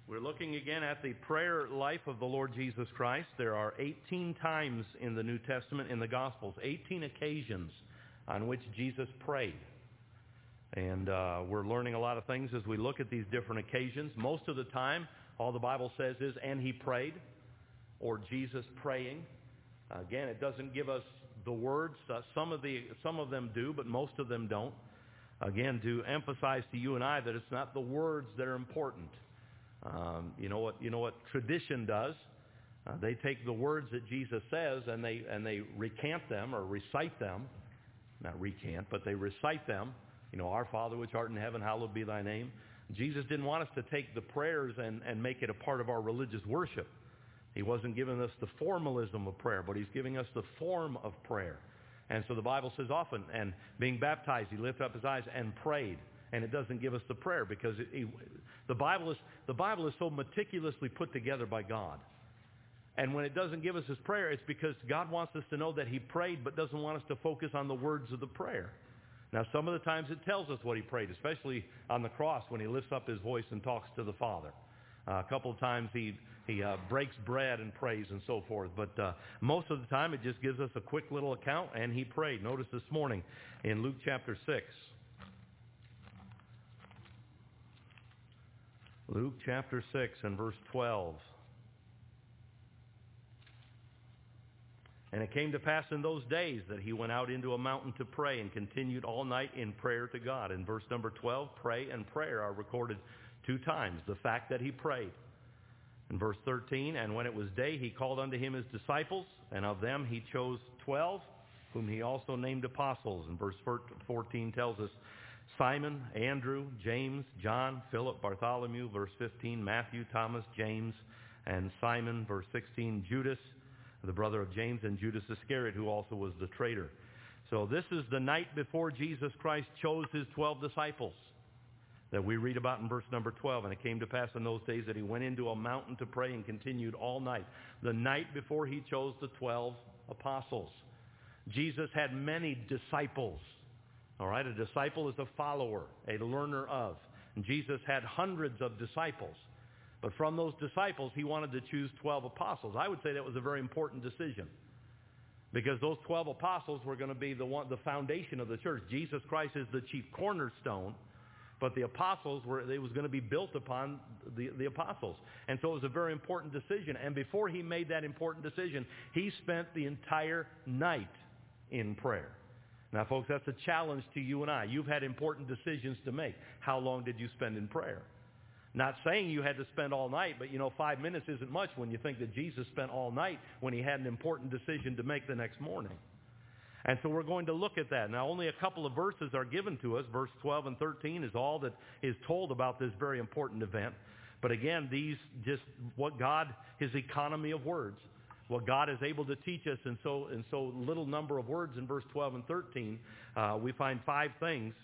We're looking again at the prayer life of the Lord Jesus Christ. There are 18 times in the New Testament, in the Gospels, 18 occasions on which Jesus prayed. And we're learning a lot of things as we look at these different occasions. Most of the time, all the Bible says is, and he prayed, or Jesus praying. Again, it doesn't give us the words. Some of them do, but most of them don't. Again, to emphasize to you and I that it's not the words that are important. You know what tradition does? They take the words that Jesus says and they recant them or recite them. Not recant, but they recite them. You know, our Father which art in heaven, hallowed be thy name. Jesus didn't want us to take the prayers and make it a part of our religious worship. He wasn't giving us the formalism of prayer, but he's giving us the form of prayer. And so the Bible says often, and being baptized, he lifted up his eyes and prayed. And it doesn't give us the prayer because the Bible is so meticulously put together by God. And when it doesn't give us his prayer, it's because God wants us to know that he prayed, but doesn't want us to focus on the words of the prayer. Now, some of the times it tells us what he prayed, especially on the cross when he lifts up his voice and talks to the Father. A couple of times he breaks bread and prays and so forth. But most of the time it just gives us a quick little account, and he prayed. Notice this morning in Luke chapter 6. Luke chapter 6 and verse 12. And it came to pass in those days that he went out into a mountain to pray and continued all night in prayer to God. In verse number 12, pray and prayer are recorded 2 times, the fact that he prayed. In verse 13, and when it was day, he called unto him his disciples, and of them he chose 12, whom he also named apostles. And verse 14 tells us, Simon, Andrew, James, John, Philip, Bartholomew, verse 15, Matthew, Thomas, James, and Simon, verse 16, Judas, the brother of James, and Judas Iscariot, who also was the traitor. So this is the night before Jesus Christ chose his 12 disciples that we read about in verse number 12. And it came to pass in those days that he went into a mountain to pray and continued all night. The night before he chose the 12 apostles. Jesus had many disciples. All right, a disciple is a follower, a learner of. And Jesus had hundreds of disciples. But from those disciples, he wanted to choose 12 apostles. I would say that was a very important decision. Because those 12 apostles were going to be the foundation of the church. Jesus Christ is the chief cornerstone. But the apostles it was going to be built upon the apostles. And so it was a very important decision. And before he made that important decision, he spent the entire night in prayer. Now, folks, that's a challenge to you and I. You've had important decisions to make. How long did you spend in prayer? Not saying you had to spend all night, but 5 minutes isn't much when you think that Jesus spent all night when he had an important decision to make the next morning. And so we're going to look at that. Now, only a couple of verses are given to us. Verse 12 and 13 is all that is told about this very important event. But again, these just what God, his economy of words, what God is able to teach us in so little number of words in verse 12 and 13, we find 5 things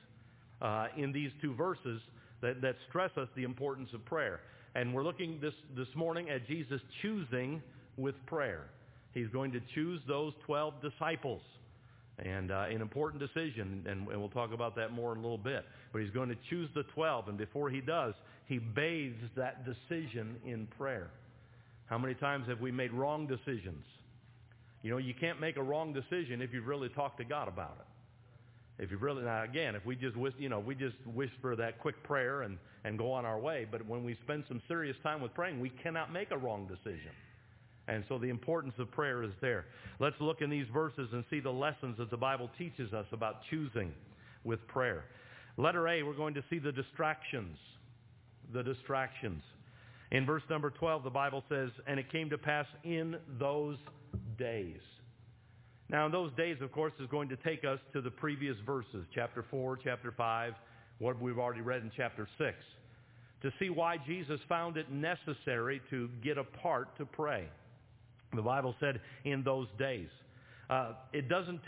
in these 2 verses that stress us the importance of prayer. And we're looking this morning at Jesus choosing with prayer. He's going to choose those 12 disciples. And an important decision, and we'll talk about that more in a little bit. But he's going to choose the 12, and before he does, he bathes that decision in prayer. How many times have we made wrong decisions? You can't make a wrong decision if you've really talked to God about it. If we just wish for that quick prayer and go on our way, but when we spend some serious time with praying, we cannot make a wrong decision. And so the importance of prayer is there. Let's look in these verses and see the lessons that the Bible teaches us about choosing with prayer. Letter A, we're going to see the distractions. The distractions. In verse number 12, the Bible says, and it came to pass in those days. Now, in those days, of course, is going to take us to the previous verses, chapter 4, chapter 5, what we've already read in chapter 6, to see why Jesus found it necessary to get apart to pray. The Bible said in those days. It doesn't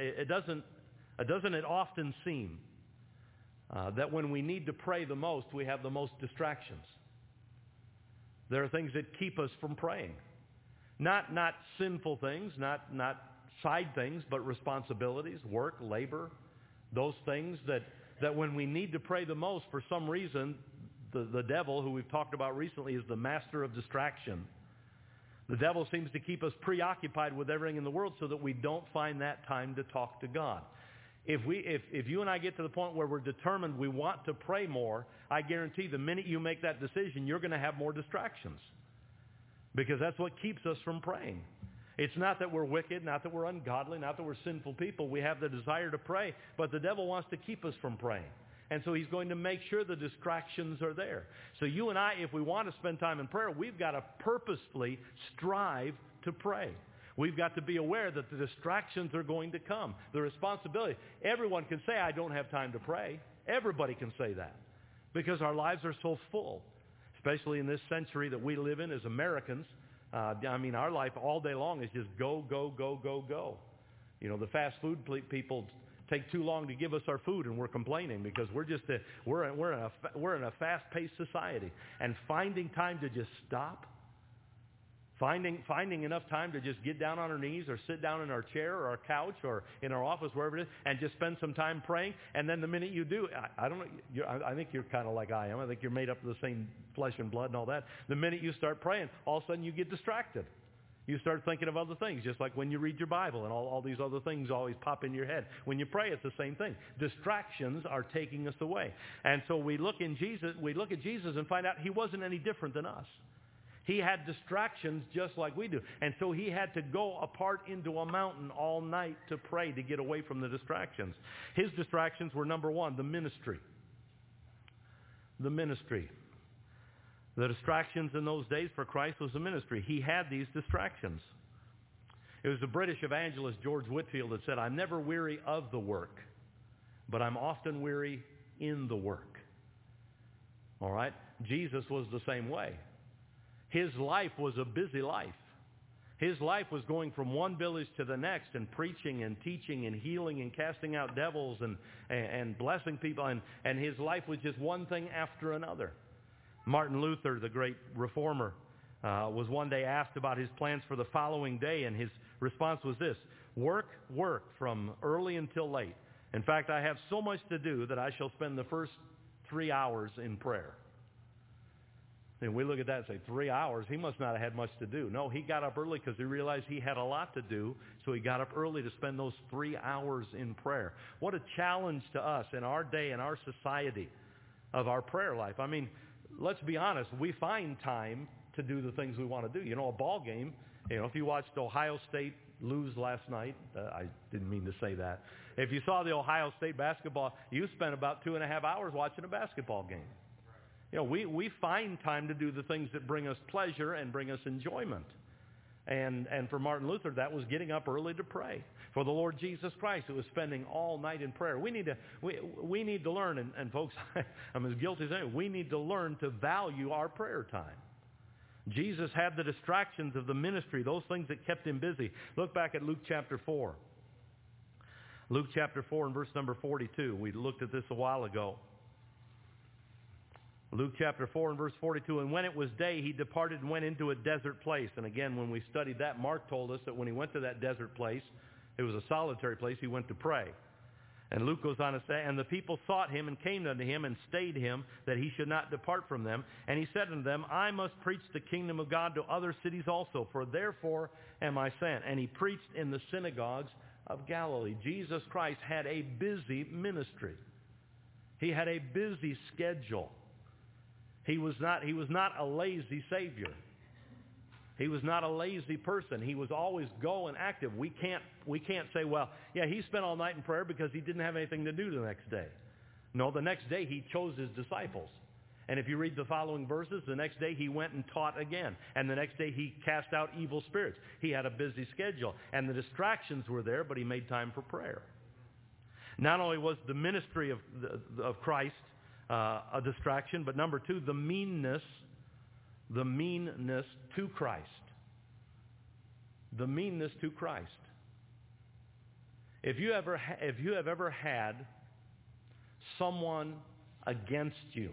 often seem that when we need to pray the most, we have the most distractions. There are things that keep us from praying. Not sinful things, not side things, but responsibilities, work, labor, those things that when we need to pray the most, for some reason, the devil, who we've talked about recently, is the master of distraction. The devil seems to keep us preoccupied with everything in the world so that we don't find that time to talk to God. If you and I get to the point where we're determined we want to pray more, I guarantee the minute you make that decision, you're going to have more distractions. Because that's what keeps us from praying. It's not that we're wicked, not that we're ungodly, not that we're sinful people. We have the desire to pray, but the devil wants to keep us from praying. And so he's going to make sure the distractions are there. So you and I, if we want to spend time in prayer, we've got to purposefully strive to pray. We've got to be aware that the distractions are going to come. The responsibility. Everyone can say, I don't have time to pray. Everybody can say that because our lives are so full, especially in this century that we live in as Americans. Our life all day long is just go, go, go, go, go. You know, the fast food people take too long to give us our food, and we're complaining because we're in a fast-paced society. And finding time to just stop, finding enough time to just get down on our knees or sit down in our chair or our couch or in our office, wherever it is, and just spend some time praying. And then the minute you do, I don't know, I think you're kind of like I am. I think you're made up of the same flesh and blood and all that. The minute you start praying, all of a sudden you get distracted. You start thinking of other things, just like when you read your Bible and all these other things always pop in your head. When you pray, it's the same thing. Distractions are taking us away. And so we look at Jesus and find out he wasn't any different than us. He had distractions just like we do. And so he had to go apart into a mountain all night to pray to get away from the distractions. His distractions were, number one, the ministry. The ministry. The distractions in those days for Christ was the ministry. He had these distractions. It was the British evangelist George Whitefield that said, I'm never weary of the work, but I'm often weary in the work. All right? Jesus was the same way. His life was a busy life. His life was going from one village to the next and preaching and teaching and healing and casting out devils and blessing people. And his life was just one thing after another. Martin Luther, the great reformer, was one day asked about his plans for the following day, and his response was this: work from early until late. In fact, I have so much to do that I shall spend the first 3 hours in prayer. And we look at that and say, 3 hours? He must not have had much to do. No, he got up early because he realized he had a lot to do, so he got up early to spend those 3 hours in prayer. What a challenge to us in our day, in our society, of our prayer life. I mean, let's be honest, we find time to do the things we want to do. You know, a ball game, if you watched Ohio State lose last night, I didn't mean to say that. If you saw the Ohio State basketball, you spent about 2.5 hours watching a basketball game. You know, we find time to do the things that bring us pleasure and bring us enjoyment. And for Martin Luther, that was getting up early to pray. For the Lord Jesus Christ, it was spending all night in prayer. We need to learn, and folks, I'm as guilty as anyone, we need to learn to value our prayer time. Jesus had the distractions of the ministry, those things that kept him busy. Look back at Luke chapter 4. Luke chapter 4 and verse number 42. We looked at this a while ago. Luke chapter 4 and verse 42, and when it was day, he departed and went into a desert place. And again, when we studied that, Mark told us that when he went to that desert place, it was a solitary place, he went to pray. And Luke goes on to say, and the people sought him and came unto him and stayed him that he should not depart from them. And he said unto them, I must preach the kingdom of God to other cities also, for therefore am I sent. And he preached in the synagogues of Galilee. Jesus Christ had a busy ministry. He had a busy schedule. He was not a lazy Savior. He was not a lazy person. He was always going active. We can't say, well, yeah, he spent all night in prayer because he didn't have anything to do the next day. No, the next day he chose his disciples. And if you read the following verses, the next day he went and taught again. And the next day he cast out evil spirits. He had a busy schedule. And the distractions were there, but he made time for prayer. Not only was the ministry of Christ a distraction, but number two, the meanness to Christ. The meanness to Christ. If you have ever had someone against you,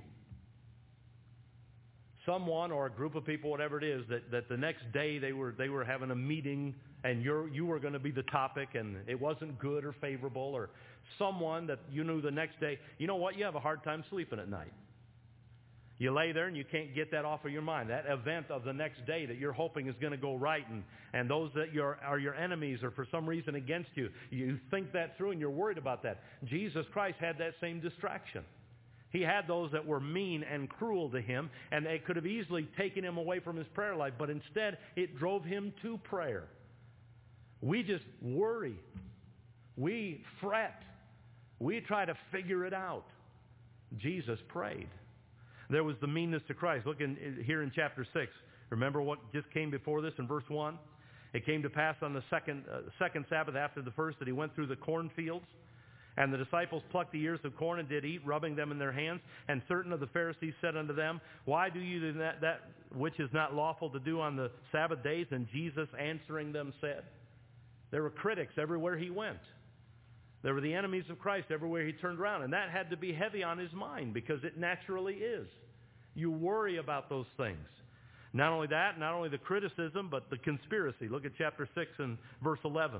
someone or a group of people, whatever it is, that the next day they were having a meeting and you were going to be the topic and it wasn't good or favorable, or someone that you knew the next day, you know what, you have a hard time sleeping at night. You lay there and you can't get that off of your mind. That event of the next day that you're hoping is going to go right, and those that are your enemies or for some reason against you, you think that through and you're worried about that. Jesus Christ had that same distraction. He had those that were mean and cruel to him, and they could have easily taken him away from his prayer life, but instead it drove him to prayer. We just worry. We fret. We try to figure it out. Jesus prayed. There was the meanness to Christ. Look here in chapter 6. Remember what just came before this in verse 1? It came to pass on the second Sabbath after the first that he went through the cornfields. And the disciples plucked the ears of corn and did eat, rubbing them in their hands. And certain of the Pharisees said unto them, Why do you do that which is not lawful to do on the Sabbath days? And Jesus answering them said, there were critics everywhere he went. There were the enemies of Christ everywhere he turned around. And that had to be heavy on his mind because it naturally is. You worry about those things. Not only that, not only the criticism, but the conspiracy. Look at chapter 6 and verse 11.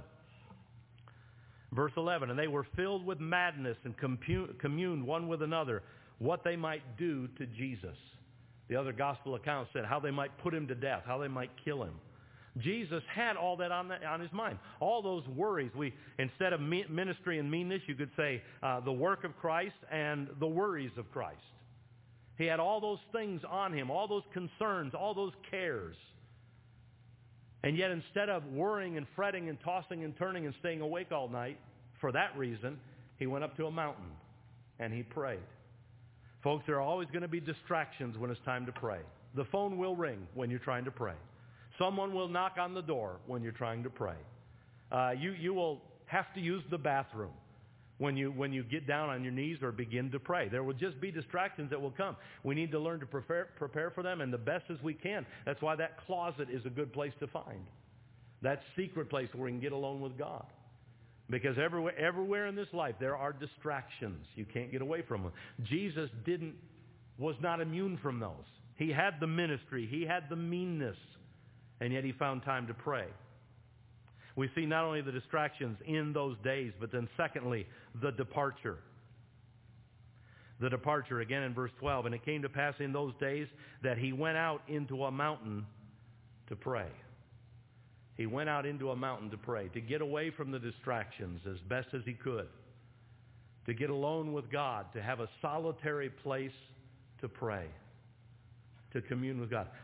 Verse 11, and they were filled with madness and communed one with another what they might do to Jesus. The other gospel accounts said how they might put him to death, how they might kill him. Jesus had all that on his mind. All those worries. Instead of ministry and meanness, you could say the work of Christ and the worries of Christ. He had all those things on him, all those concerns, all those cares. And yet instead of worrying and fretting and tossing and turning and staying awake all night, for that reason, he went up to a mountain and he prayed. Folks, there are always going to be distractions when it's time to pray. The phone will ring when you're trying to pray. Someone will knock on the door when you're trying to pray. You will have to use the bathroom when you get down on your knees or begin to pray. There will just be distractions that will come. We need to learn to prepare for them, and the best as we can. That's why that closet is a good place to find. That secret place where we can get alone with God. Because everywhere in this life there are distractions. You can't get away from them. Jesus was not immune from those. He had the ministry. He had the meanness. And yet he found time to pray. We see not only the distractions in those days, but then secondly, the departure. The departure, again in verse 12. And it came to pass in those days that he went out into a mountain to pray. He went out into a mountain to pray, to get away from the distractions as best as he could, to get alone with God, to have a solitary place to pray, to commune with God.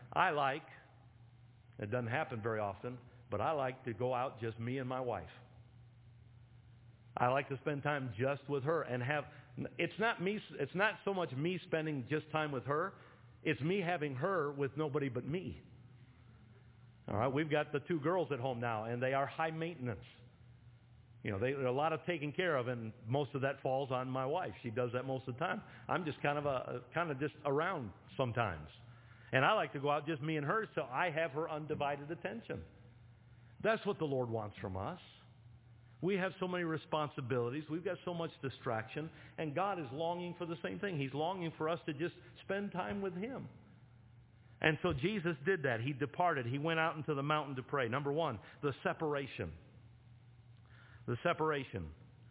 It doesn't happen very often, but I like to go out just me and my wife. I like to spend time just with her and it's not so much me spending just time with her, it's me having her with nobody but me. All right, we've got the 2 girls at home now, and they are high maintenance. They're a lot of taking care of, and most of that falls on my wife. She does that most of the time. I'm just kind of just around sometimes. And I like to go out just me and her, so I have her undivided attention. That's what the Lord wants from us. We have so many responsibilities. We've got so much distraction, and God is longing for the same thing. He's longing for us to just spend time with him. And so Jesus did that. He departed. He went out into the mountain to pray. Number 1, the separation. The separation.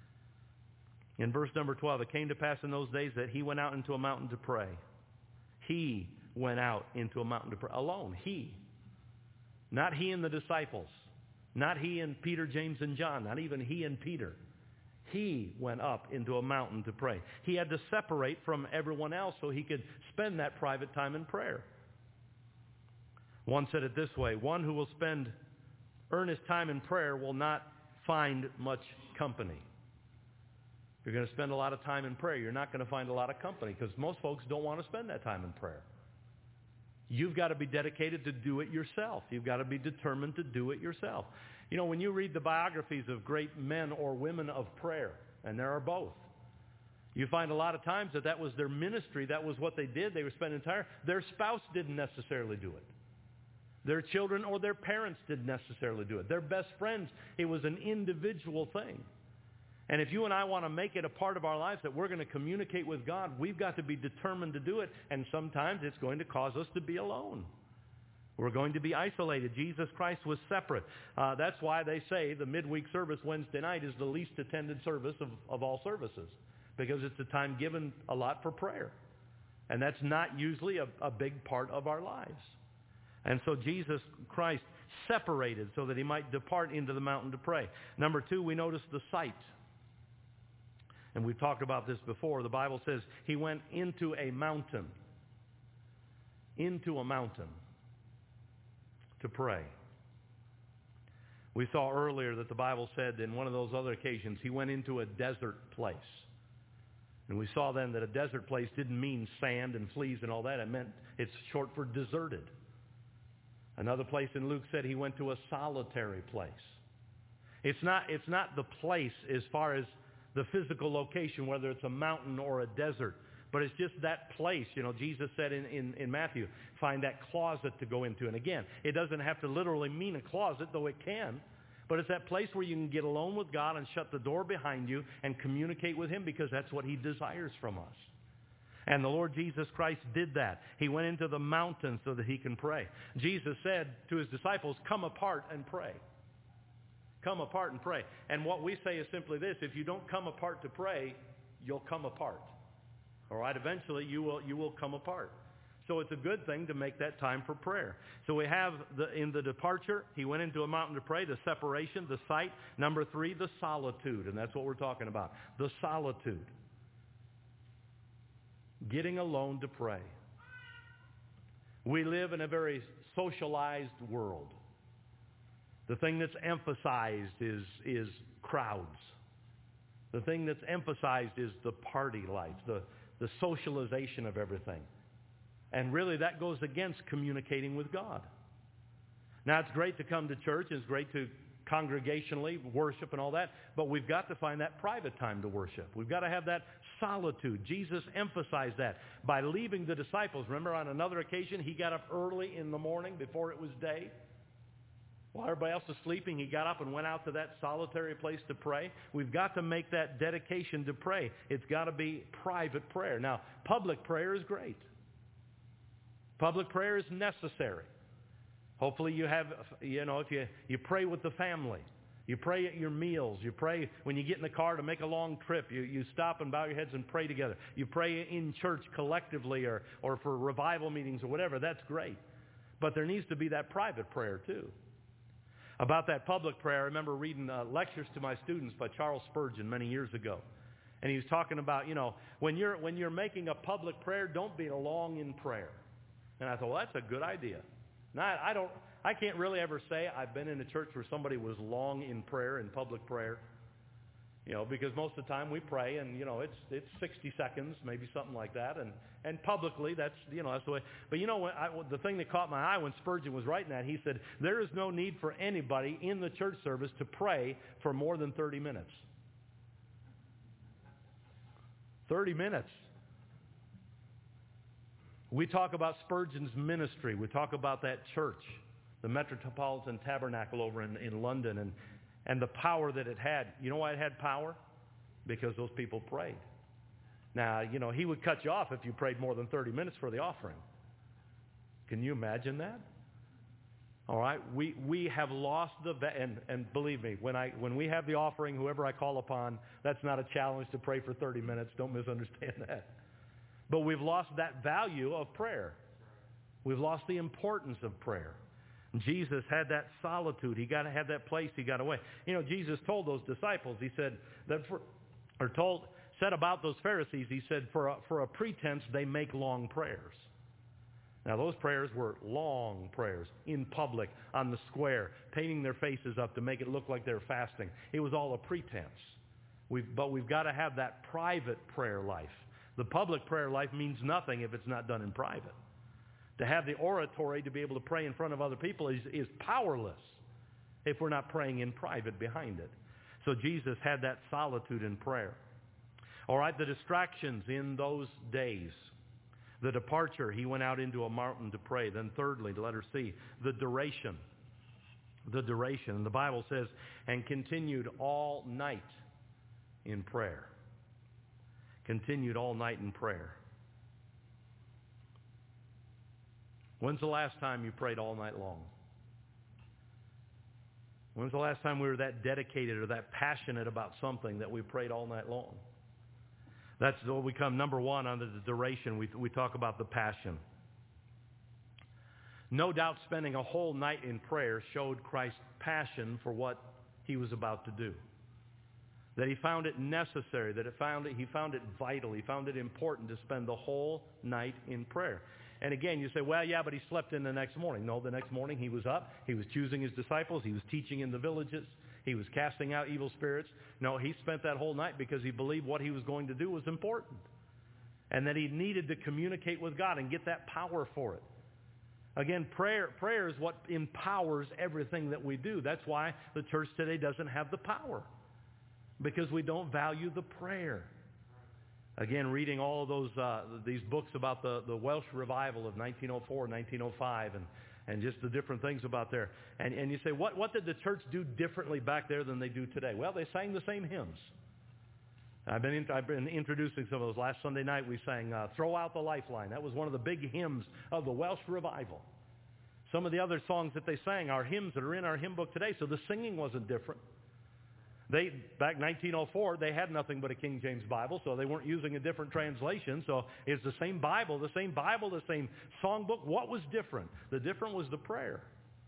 In verse number 12, it came to pass in those days that he went out into a mountain to pray. He went out into a mountain to pray. Alone. He. Not he and the disciples. Not he and Peter, James, and John. Not even he and Peter. He went up into a mountain to pray. He had to separate from everyone else so he could spend that private time in prayer. One said it this way: one who will spend earnest time in prayer will not find much company. If you're going to spend a lot of time in prayer, you're not going to find a lot of company because most folks don't want to spend that time in prayer. You've got to be dedicated to do it yourself. You've got to be determined to do it yourself. When you read the biographies of great men or women of prayer, and there are both, you find a lot of times that was their ministry. That was what they did. They would spend their spouse didn't necessarily do it. Their children or their parents didn't necessarily do it. Their best friends, it was an individual thing. And if you and I want to make it a part of our lives that we're going to communicate with God, we've got to be determined to do it. And sometimes it's going to cause us to be alone. We're going to be isolated. Jesus Christ was separate. That's why they say the midweek service Wednesday night is the least attended service of all services, because it's a time given a lot for prayer. And that's not usually a big part of our lives. And so Jesus Christ separated so that he might depart into the mountain to pray. Number 2, we notice the sight. And we've talked about this before. The Bible says he went into a mountain. Into a mountain to pray. We saw earlier that the Bible said in one of those other occasions he went into a desert place. And we saw then that a desert place didn't mean sand and fleas and all that. It meant it's short for deserted. Another place in Luke said he went to a solitary place. It's not the place as far as the physical location, whether it's a mountain or a desert, but it's just that place. You know, Jesus said in Matthew, find that closet to go into. And again, it doesn't have to literally mean a closet, though it can. But it's that place where you can get alone with God and shut the door behind you and communicate with him, because that's what he desires from us. And the Lord Jesus Christ did that. He went into the mountain so that he can pray. Jesus said to his disciples, come apart and pray. Come apart and pray. And what we say is simply this: if you don't come apart to pray, you'll come apart. All right, eventually you will come apart. So it's a good thing to make that time for prayer. So we have in the departure, he went into a mountain to pray, the separation, the sight. Number 3, the solitude, and that's what we're talking about. The solitude. Getting alone to pray. We live in a very socialized world. The thing that's emphasized is crowds. The thing that's emphasized is the party life, the socialization of everything. And really that goes against communicating with God. Now it's great to come to church, it's great to congregationally worship and all that, but we've got to find that private time to worship. We've got to have that solitude. Jesus emphasized that by leaving the disciples. Remember on another occasion, he got up early in the morning before it was day. While everybody else was sleeping, he got up and went out to that solitary place to pray. We've got to make that dedication to pray. It's got to be private prayer. Now, public prayer is great. Public prayer is necessary. Hopefully you have, if you pray with the family. You pray at your meals. You pray when you get in the car to make a long trip. You stop and bow your heads and pray together. You pray in church collectively or for revival meetings or whatever. That's great. But there needs to be that private prayer too. About that public prayer, I remember reading lectures to my students by Charles Spurgeon many years ago. And he was talking about, when you're making a public prayer, don't be long in prayer. And I thought, well, that's a good idea. Now, I can't really ever say I've been in a church where somebody was long in prayer, in public prayer. Because most of the time we pray and, it's 60 seconds, maybe something like that. And publicly, that's the way. But the thing that caught my eye when Spurgeon was writing that, he said, there is no need for anybody in the church service to pray for more than 30 minutes. 30 minutes. We talk about Spurgeon's ministry. We talk about that church, the Metropolitan Tabernacle over in London, and the power that it had. You know why it had power? Because those people prayed. Now, he would cut you off if you prayed more than 30 minutes for the offering. Can you imagine that? All right, we have lost and believe me, when we have the offering, whoever I call upon, that's not a challenge to pray for 30 minutes. Don't misunderstand that. But we've lost that value of prayer. We've lost the importance of prayer. Jesus had that solitude. He got to have that place. He got away. Jesus told those disciples, he said, said about those Pharisees, he said, for a pretense, they make long prayers. Now, those prayers were long prayers in public, on the square, painting their faces up to make it look like they were fasting. It was all a pretense. But we've got to have that private prayer life. The public prayer life means nothing if it's not done in private. To have the oratory to be able to pray in front of other people is powerless if we're not praying in private behind it. So Jesus had that solitude in prayer. All right, the distractions in those days. The departure, he went out into a mountain to pray. Then thirdly, letter C, the duration. The duration. And the Bible says, and continued all night in prayer. Continued all night in prayer. When's the last time you prayed all night long? When's the last time we were that dedicated or that passionate about something that we prayed all night long? That's what we come number one under the duration. We talk about the passion. No doubt spending a whole night in prayer showed Christ's passion for what he was about to do. That he found it necessary, that he found it vital, he found it important to spend the whole night in prayer. And again, you say, well, yeah, but he slept in the next morning. No, the next morning he was up, he was choosing his disciples, he was teaching in the villages, he was casting out evil spirits. No, he spent that whole night because he believed what he was going to do was important. And that he needed to communicate with God and get that power for it. Again, prayer is what empowers everything that we do. That's why the church today doesn't have the power. Because we don't value the prayer. Again, reading all of these books about the Welsh revival of 1904, 1905, and just the different things about there. And you say, what did the church do differently back there than they do today? Well, they sang the same hymns. I've been introducing some of those. Last Sunday night we sang Throw Out the Lifeline. That was one of the big hymns of the Welsh revival. Some of the other songs that they sang are hymns that are in our hymn book today, so the singing wasn't different. Back 1904, they had nothing but a King James Bible, so they weren't using a different translation. So it's the same Bible, the same songbook. What was different? The difference was the prayer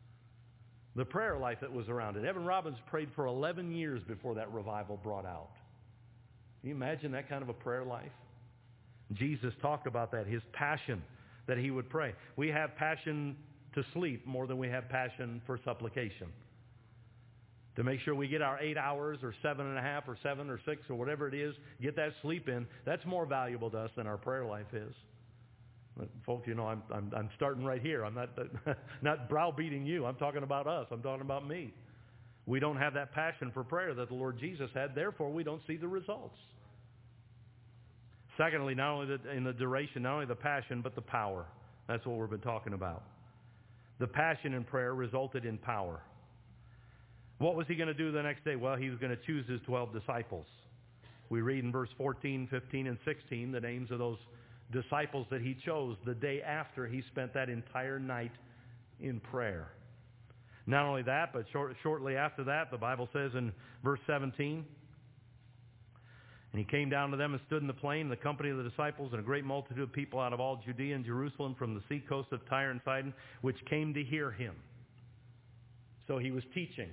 life that was around it. Evan Robbins prayed for 11 years before that revival brought out. Can you imagine that kind of a prayer life? Jesus talked about that, his passion that he would pray. We have passion to sleep more than we have passion for supplication. To make sure we get our 8 hours or 7.5 or 7 or 6 or whatever it is, get that sleep in, that's more valuable to us than our prayer life is. But folks, you know, I'm starting right here. I'm not browbeating you. I'm talking about us. I'm talking about me. We don't have that passion for prayer that the Lord Jesus had. Therefore, we don't see the results. Secondly, not only in the duration, not only the passion, but the power. That's what we've been talking about. The passion in prayer resulted in power. What was he going to do the next day? Well, he was going to choose his 12 disciples. We read in verse 14, 15, and 16 the names of those disciples that he chose the day after he spent that entire night in prayer. Not only that, but shortly after that, the Bible says in verse 17, and he came down to them and stood in the plain in the company of the disciples and a great multitude of people out of all Judea and Jerusalem from the seacoast of Tyre and Sidon, which came to hear him. So he was teaching.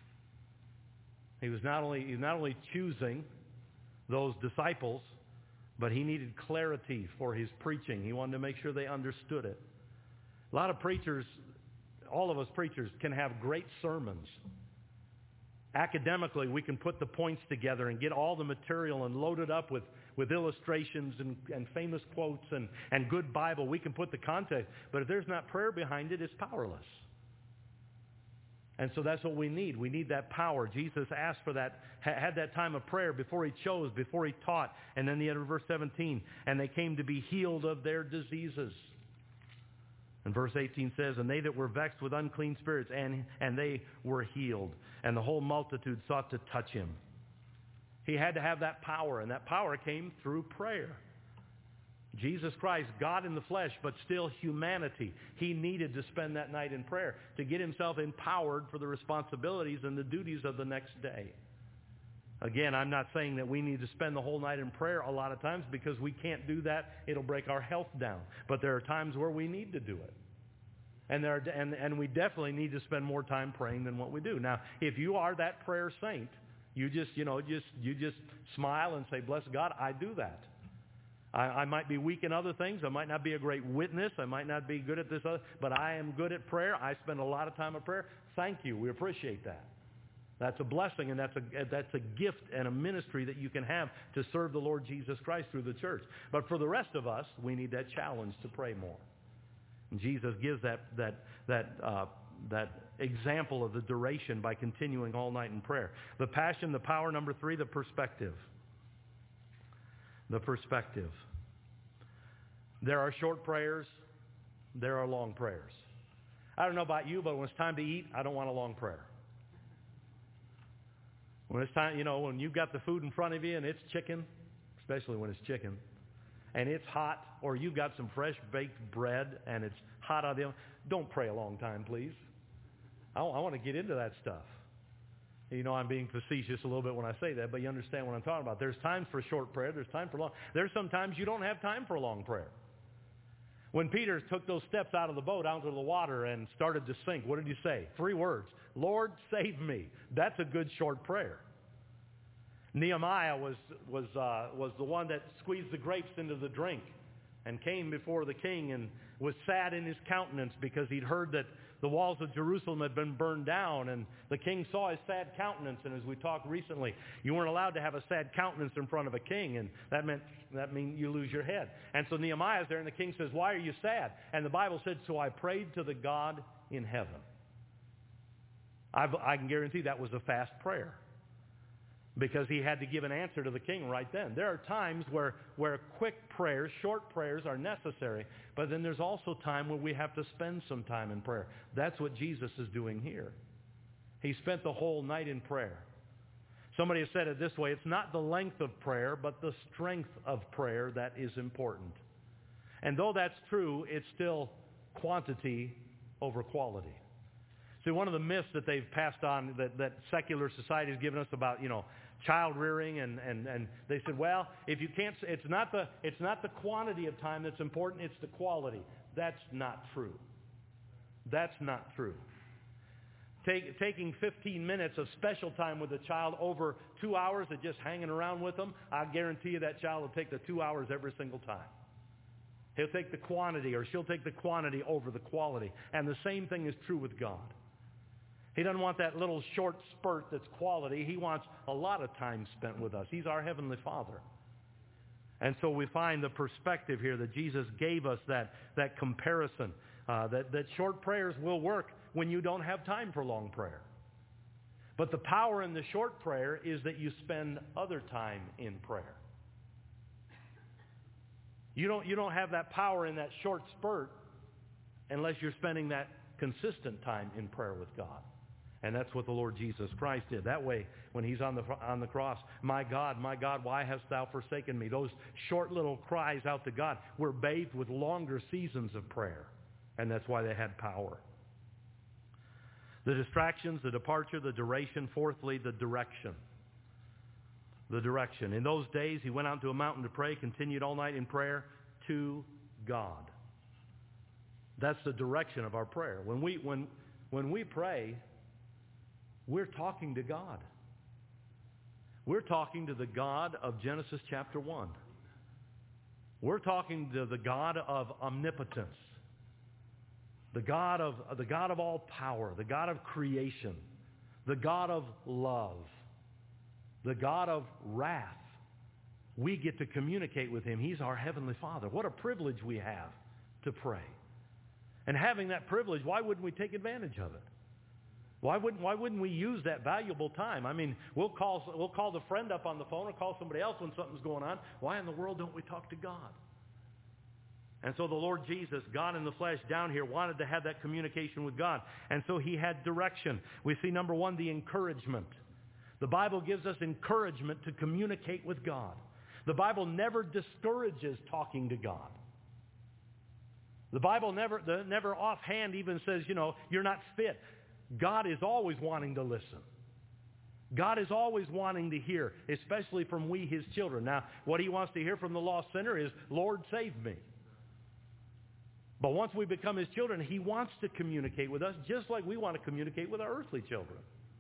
He was not only choosing those disciples, but he needed clarity for his preaching. He wanted to make sure they understood it. A lot of preachers, all of us preachers, can have great sermons. Academically, we can put the points together and get all the material and load it up with illustrations and famous quotes and good Bible. We can put the context. But if there's not prayer behind it, it's powerless. And so that's what we need. We need that power. Jesus asked for that, had that time of prayer before he chose, before he taught. And then the end of verse 17, and they came to be healed of their diseases. And verse 18 says, and they that were vexed with unclean spirits, and they were healed. And the whole multitude sought to touch him. He had to have that power, and that power came through prayer. Jesus Christ, God in the flesh, but still humanity. He needed to spend that night in prayer to get himself empowered for the responsibilities and the duties of the next day. Again, I'm not saying that we need to spend the whole night in prayer a lot of times because we can't do that. It'll break our health down. But there are times where we need to do it. And we definitely need to spend more time praying than what we do. Now, if you are that prayer saint, you just smile and say, bless God, I do that. I might be weak in other things. I might not be a great witness. I might not be good at this other, but I am good at prayer. I spend a lot of time in prayer. Thank you. We appreciate that. That's a blessing, and that's a gift and a ministry that you can have to serve the Lord Jesus Christ through the church. But for the rest of us, we need that challenge to pray more. And Jesus gives that example of the duration by continuing all night in prayer. The passion, the power. Number 3, the perspective. The perspective. There are short prayers. There are long prayers. I don't know about you, but when it's time to eat, I don't want a long prayer. When it's time, when you've got the food in front of you and it's chicken, especially when it's chicken, and it's hot, or you've got some fresh baked bread and it's hot out of the oven, don't pray a long time, please. I want to get into that stuff. You know, I'm being facetious a little bit when I say that, but you understand what I'm talking about. There's times for short prayer. There's time for long. There's sometimes you don't have time for a long prayer. When Peter took those steps out of the boat, out into the water, and started to sink, what did he say? 3 words. Lord, save me. That's a good short prayer. Nehemiah was the one that squeezed the grapes into the drink and came before the king and was sad in his countenance because he'd heard that the walls of Jerusalem had been burned down, and the king saw his sad countenance. And as we talked recently, you weren't allowed to have a sad countenance in front of a king, and that meant you lose your head. And so Nehemiah's there, and the king says, "Why are you sad?" And the Bible said, "So I prayed to the God in heaven." I can guarantee that was a fast prayer, because he had to give an answer to the king right then. There are times where quick prayers, short prayers are necessary, but then there's also time where we have to spend some time in prayer. That's what Jesus is doing here. He spent the whole night in prayer. Somebody has said it this way: it's not the length of prayer, but the strength of prayer that is important. And though that's true, it's still quantity over quality. See, one of the myths that they've passed on, that secular society has given us about, child rearing, and they said, well, if you can't, it's not the quantity of time that's important, it's the quality. That's not true. That's not true. Taking 15 minutes of special time with a child over 2 hours of just hanging around with them, I guarantee you that child will take the 2 hours every single time. He'll take the quantity, or she'll take the quantity over the quality. And the same thing is true with God. He doesn't want that little short spurt that's quality. He wants a lot of time spent with us. He's our Heavenly Father. And so we find the perspective here that Jesus gave us, that comparison, that short prayers will work when you don't have time for long prayer. But the power in the short prayer is that you spend other time in prayer. You don't have that power in that short spurt unless you're spending that consistent time in prayer with God. And that's what the Lord Jesus Christ did. That way, when he's on the cross, my God, why hast thou forsaken me? Those short little cries out to God were bathed with longer seasons of prayer. And that's why they had power. The distractions, the departure, the duration. Fourthly, the direction. The direction. In those days, he went out to a mountain to pray, continued all night in prayer to God. That's the direction of our prayer. When we pray, we're talking to God. We're talking to the God of Genesis chapter 1. We're talking to the God of omnipotence, the God of all power, the God of creation, the God of love, the God of wrath. We get to communicate with him. He's our Heavenly Father. What a privilege we have to pray. And having that privilege, why wouldn't we take advantage of it? Why wouldn't we use that valuable time? I mean, we'll call the friend up on the phone or call somebody else when something's going on. Why in the world don't we talk to God? And so the Lord Jesus, God in the flesh down here, wanted to have that communication with God. And so he had direction. We see, number one, the encouragement. The Bible gives us encouragement to communicate with God. The Bible never discourages talking to God. The Bible never offhand even says, you're not fit. God is always wanting to listen. God is always wanting to hear, especially from we, his children. Now, what he wants to hear from the lost sinner is, Lord, save me. But once we become his children, he wants to communicate with us just like we want to communicate with our earthly children.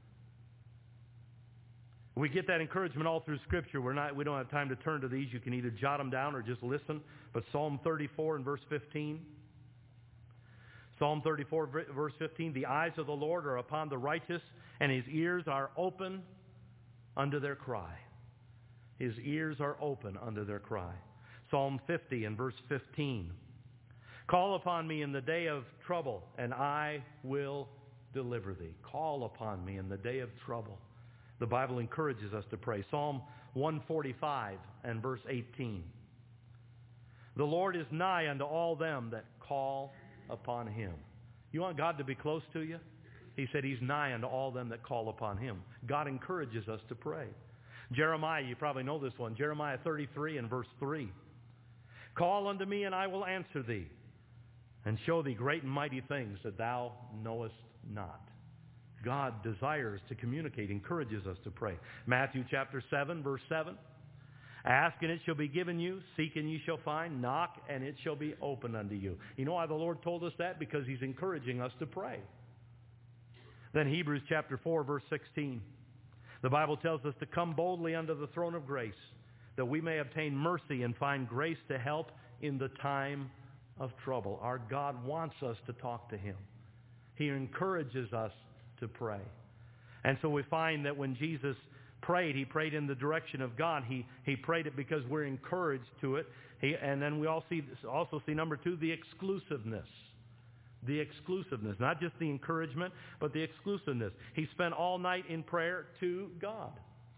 We get that encouragement all through Scripture. We don't have time to turn to these. You can either jot them down or just listen. But Psalm 34 and verse 15. Psalm 34, verse 15, the eyes of the Lord are upon the righteous, and his ears are open unto their cry. His ears are open unto their cry. Psalm 50 and verse 15, call upon me in the day of trouble, and I will deliver thee. Call upon me in the day of trouble. The Bible encourages us to pray. Psalm 145 and verse 18, the Lord is nigh unto all them that call upon him. You want God to be close to you? He said he's nigh unto all them that call upon him. God encourages us to pray. Jeremiah, you probably know this one. Jeremiah 33 and verse 3. Call unto me and I will answer thee and show thee great and mighty things that thou knowest not. God desires to communicate, encourages us to pray. Matthew chapter 7, verse 7. Ask and it shall be given you. Seek and you shall find. Knock and it shall be opened unto you. You know why the Lord told us that? Because He's encouraging us to pray. Then Hebrews chapter 4, verse 16. The Bible tells us to come boldly unto the throne of grace, that we may obtain mercy and find grace to help in the time of trouble. Our God wants us to talk to Him. He encourages us to pray. And so we find that when Jesus prayed, He prayed in the direction of God. He prayed it because we're encouraged to it. And then we also see, number two, the exclusiveness. The exclusiveness. Not just the encouragement, but the exclusiveness. He spent all night in prayer to God.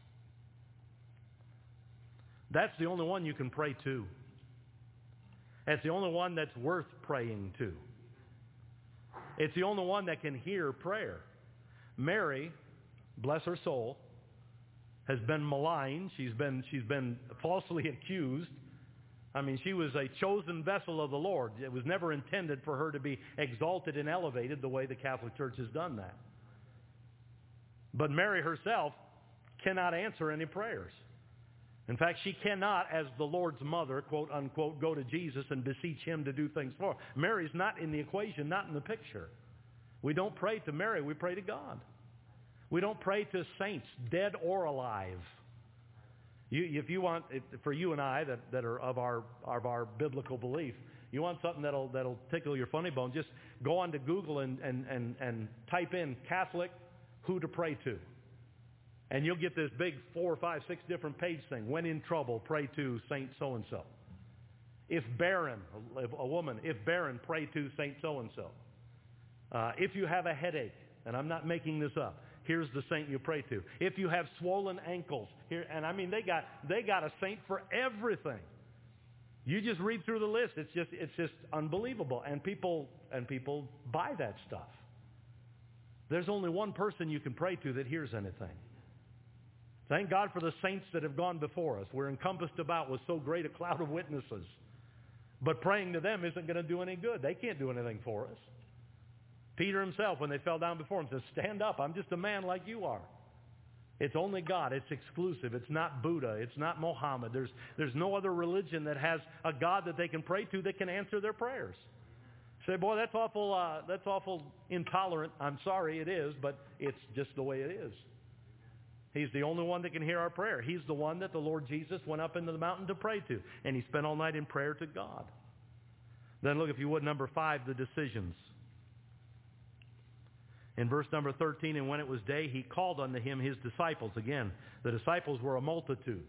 That's the only one you can pray to. That's the only one that's worth praying to. It's the only one that can hear prayer. Mary, bless her soul, has been maligned. She's been falsely accused. I mean, she was a chosen vessel of the Lord. It was never intended for her to be exalted and elevated the way the Catholic Church has done that. But Mary herself cannot answer any prayers. In fact, she cannot, as the Lord's mother, quote unquote, go to Jesus and beseech Him to do things for her. Mary's not in the equation, not in the picture. We don't pray to Mary, we pray to God. We don't pray to saints, dead or alive. If you want, for you and I that are of our biblical belief, you want something that'll tickle your funny bone, just go onto Google and type in Catholic, who to pray to. And you'll get this big 4, 5, 6 different page thing. When in trouble, pray to Saint so-and-so. If barren, a woman, if barren, pray to Saint so-and-so. If you have a headache, and I'm not making this up, here's the saint you pray to. If you have swollen ankles, here, and I mean they got a saint for everything. You just read through the list. It's just unbelievable, and people buy that stuff. There's only one person you can pray to that hears anything. Thank God for the saints that have gone before us. We're encompassed about with so great a cloud of witnesses. But praying to them isn't going to do any good. They can't do anything for us. Peter himself, when they fell down before him, says, stand up. I'm just a man like you are. It's only God. It's exclusive. It's not Buddha. It's not Mohammed. There's no other religion that has a God that they can pray to that can answer their prayers. Say, boy, that's awful intolerant. I'm sorry, it is, but it's just the way it is. He's the only one that can hear our prayer. He's the one that the Lord Jesus went up into the mountain to pray to. And He spent all night in prayer to God. Then look, if you would, number 5, the decisions. In verse number 13, and when it was day, He called unto Him His disciples. Again, the disciples were a multitude.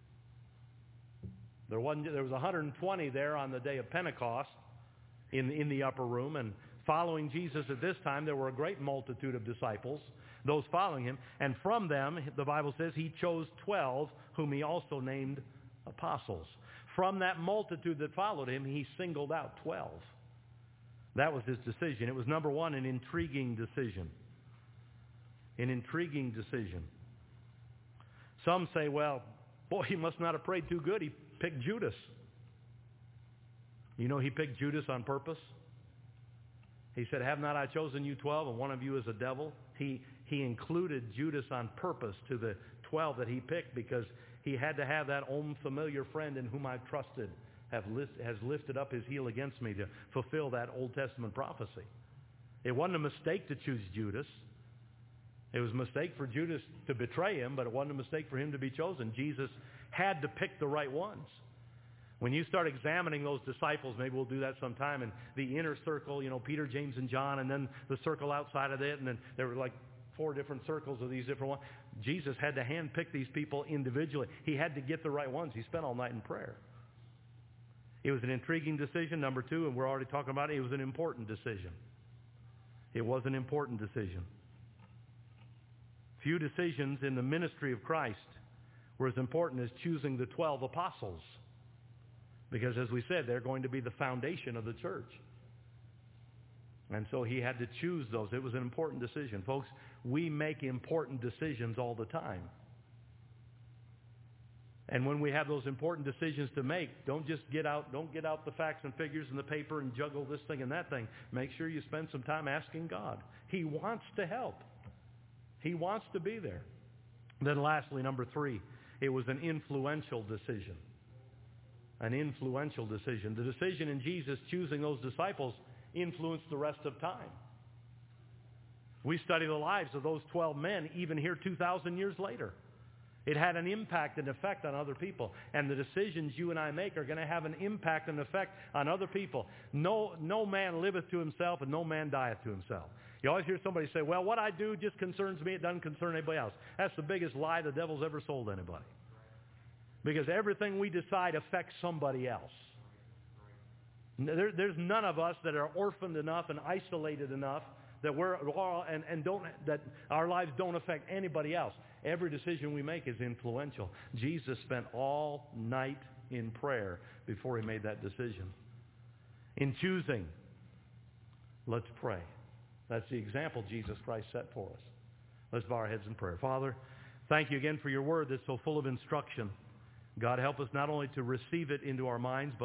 There was 120 there on the day of Pentecost in the upper room. And following Jesus at this time, there were a great multitude of disciples, those following Him. And from them, the Bible says, He chose 12, whom He also named apostles. From that multitude that followed Him, He singled out 12. That was His decision. It was, number 1, an intriguing decision. An intriguing decision. Some say, well, boy, He must not have prayed too good. He picked Judas. You know, He picked Judas on purpose. He said, have not I chosen you 12, and one of you is a devil? He included Judas on purpose to the 12 that He picked because He had to have that old familiar friend in whom I've trusted has lifted up his heel against me to fulfill that Old Testament prophecy. It wasn't a mistake to choose Judas. It was a mistake for Judas to betray Him, but it wasn't a mistake for him to be chosen. Jesus had to pick the right ones. When you start examining those disciples, maybe we'll do that sometime, and the inner circle, you know, Peter, James, and John, and then the circle outside of it, and then there were like 4 different circles of these different ones. Jesus had to handpick these people individually. He had to get the right ones. He spent all night in prayer. It was an intriguing decision, number 2, and we're already talking about it. It was an important decision. It was an important decision. Few decisions in the ministry of Christ were as important as choosing the 12 apostles. Because as we said, they're going to be the foundation of the church. And so He had to choose those. It was an important decision. Folks, we make important decisions all the time. And when we have those important decisions to make, don't get out the facts and figures in the paper and juggle this thing and that thing. Make sure you spend some time asking God. He wants to help. He wants to be there. Then lastly, number 3, it was an influential decision. An influential decision. The decision in Jesus choosing those disciples influenced the rest of time. We study the lives of those 12 men even here 2,000 years later. It had an impact and effect on other people. And the decisions you and I make are going to have an impact and effect on other people. No man liveth to himself, and no man dieth to himself. You always hear somebody say, well, what I do just concerns me. It doesn't concern anybody else. That's the biggest lie the devil's ever sold anybody. Because everything we decide affects somebody else. There's none of us that are orphaned enough and isolated enough that that our lives don't affect anybody else. Every decision we make is influential. Jesus spent all night in prayer before he made that decision. In choosing, let's pray. That's the example Jesus Christ set for us. Let's bow our heads in prayer. Father, thank you again for your word that's so full of instruction. God, help us not only to receive it into our minds, but